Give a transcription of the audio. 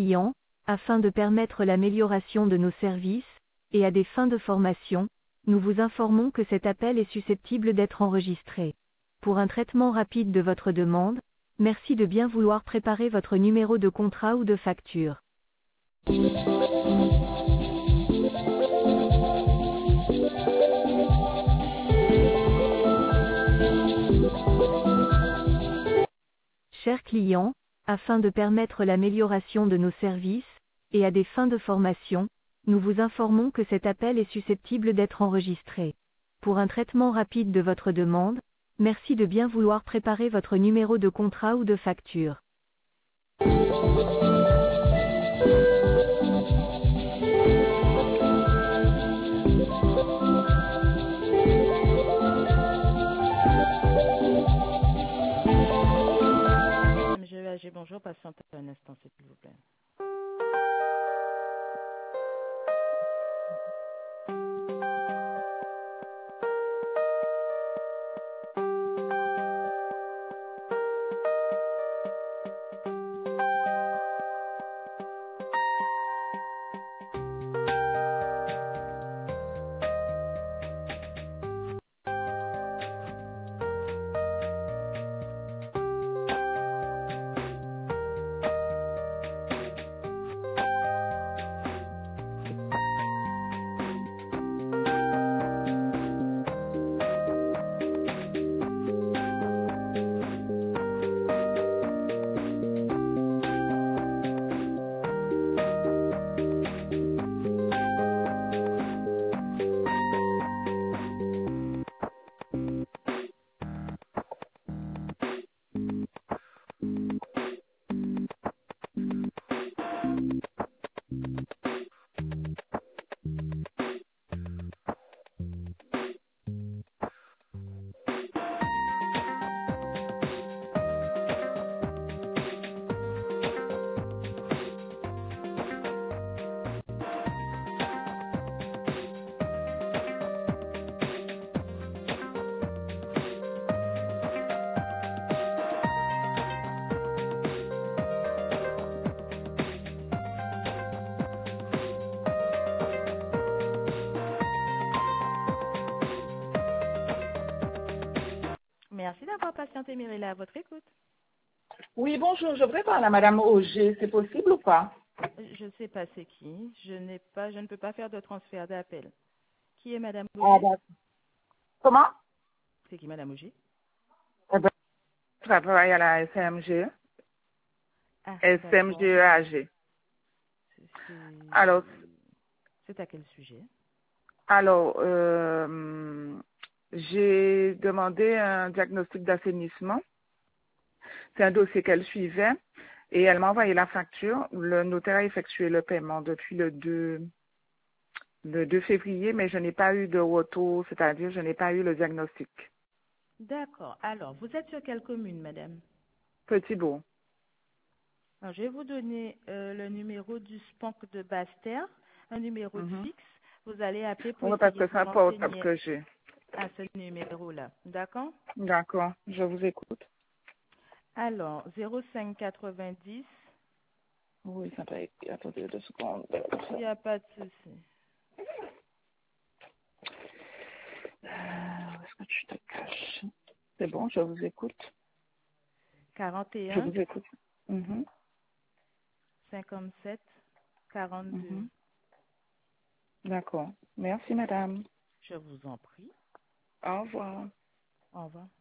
client, afin de permettre l'amélioration de nos services, et à des fins de formation, nous vous informons que cet appel est susceptible d'être enregistré. Pour un traitement rapide de votre demande, merci de bien vouloir préparer votre numéro de contrat ou de facture. Chers clients, afin de permettre l'amélioration de nos services, et à des fins de formation, nous vous informons que cet appel est susceptible d'être enregistré. Pour un traitement rapide de votre demande, merci de bien vouloir préparer votre numéro de contrat ou de facture. Bonjour, patientez un instant, s'il vous plaît. Merci d'avoir patienté, Mirella, à votre écoute. Oui, bonjour, je voudrais parler à Madame Auger, c'est possible ou pas? Je ne sais pas c'est qui. Je ne peux pas faire de transfert d'appel. Qui est Madame Ah, Auger? d'accord. Comment? C'est qui Madame Auger? Eh ben, je travaille à la SMG, Ah, d'accord. SMGEAG. Alors, C'est à quel sujet? alors j'ai demandé un diagnostic d'assainissement. C'est un dossier qu'elle suivait et elle m'a envoyé la facture. Le notaire a effectué le paiement depuis le 2 février, mais je n'ai pas eu de retour, c'est-à-dire je n'ai pas eu le diagnostic. D'accord. Alors, vous êtes sur quelle commune, madame? Petit-Bourg. Alors, je vais vous donner le numéro du SPANC de Basse-Terre, un numéro fixe. Vous allez appeler pour Oui, parce essayer que de c'est vous un portable renseigner que j'ai. à ce numéro-là. D'accord? D'accord, je vous écoute. Alors, 05 90. Oui, ça peut être... Attendez 2 secondes. Il n'y a pas de souci. Où est-ce que tu te caches? C'est bon, je vous écoute. 41 Je vous écoute. 57 42. D'accord. Merci, madame. Je vous en prie. Au revoir. Au revoir.